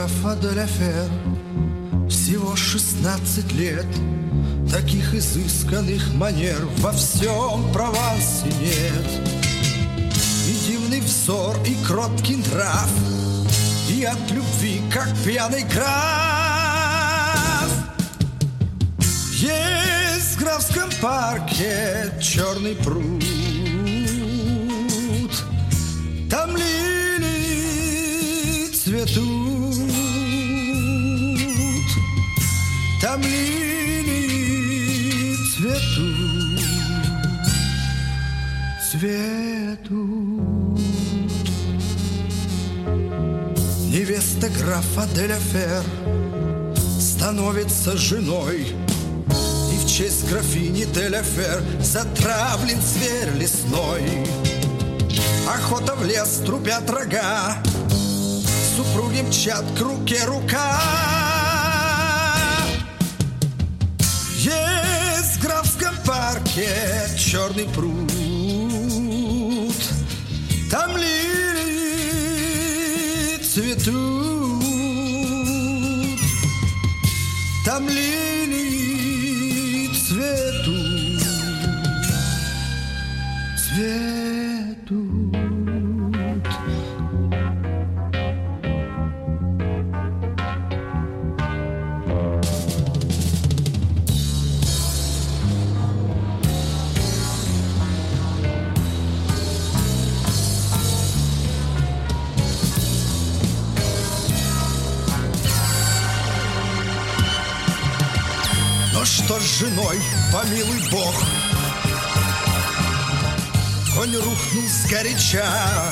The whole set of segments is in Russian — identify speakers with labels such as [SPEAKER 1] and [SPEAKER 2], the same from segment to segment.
[SPEAKER 1] графа де ля Фер. Всего 16 лет, таких изысканных манер во всем Провансе нет. И дивный взор, и кроткий нрав, и от любви, как пьяный граф. Есть в графском парке черный пруд, там лилии цветут, там лилии цветут, цветут. Невеста графа де ля Фер становится женой, и в честь графини де ля Фер затравлен зверь лесной. Охота в лес, трубят рога, супруги мчат к руке рука. Есть в графском парке черный пруд, там лилии цветут, там лилии цветут, цветут. Что с женой, помилуй Бог, конь рухнул сгоряча,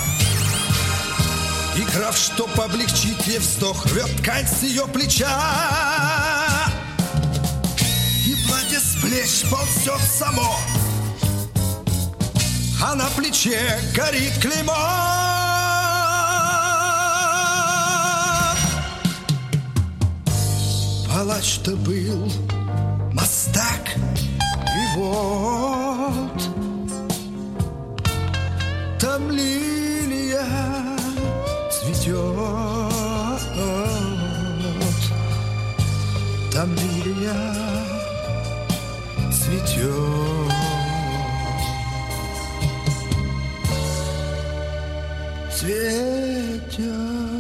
[SPEAKER 1] и граф, чтоб облегчить ей вздох, рвет ткань с ее плеча, и платье с плеч ползет само, а на плече горит клеймо. Палач-то был мастак, и вот там лилия цветет, там лилия цветет, цветет.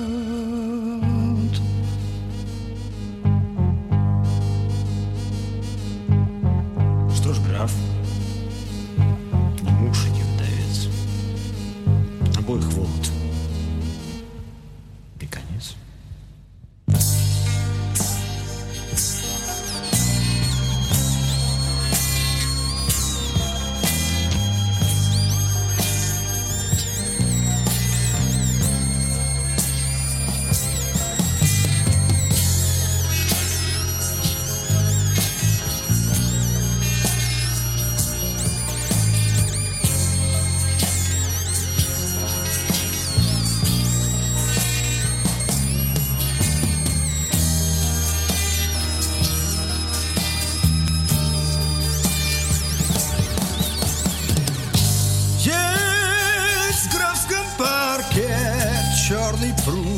[SPEAKER 2] Граф, не муж и не вдовец, обоих вот и конец.
[SPEAKER 1] Есть в графском парке черный пруд,